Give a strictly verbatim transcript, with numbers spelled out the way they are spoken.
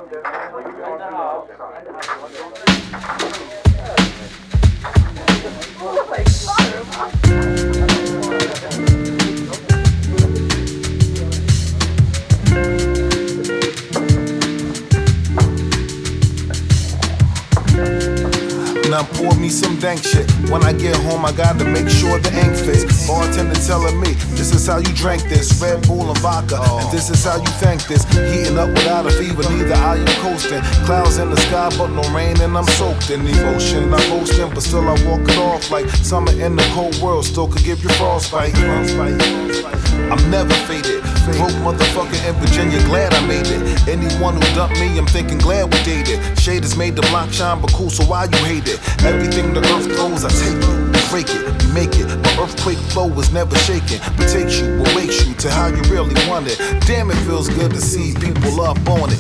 Now pour me some dank shit. When I get home, I gotta make sure the ink fits. Bartender telling me, this is how you drink this. Red Bull and vodka, and this is how you thank this. Heating up without a fever, neither I am coasting. Clouds in the sky, but no rain, and I'm soaked in emotion. I'm boasting, but still I walk it off like summer in the cold world still could give you frostbite. I'm never faded. Broke motherfucker in Virginia, glad I made it. Anyone who dumped me, I'm thinking glad we dated. Shade has made the block shine, but cool, so why you hate it? Everything the earth throws, I take it, break it, you make it. My earthquake flow is never shaking, but takes you, awakes you to how you really want it. Damn, it feels good to see people up on it.